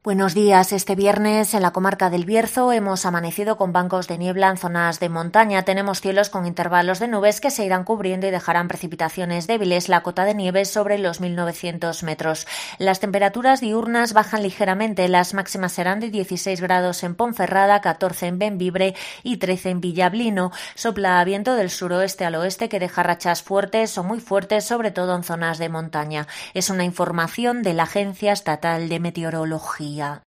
Buenos días. Este viernes en la comarca del Bierzo hemos amanecido con bancos de niebla en zonas de montaña. Tenemos cielos con intervalos de nubes que se irán cubriendo y dejarán precipitaciones débiles. La cota de nieve es sobre los 1.900 metros. Las temperaturas diurnas bajan ligeramente. Las máximas serán de 16 grados en Ponferrada, 14 en Bembibre y 13 en Villablino. Sopla viento del suroeste al oeste que deja rachas fuertes o muy fuertes, sobre todo en zonas de montaña. Es una información de la Agencia Estatal de Meteorología.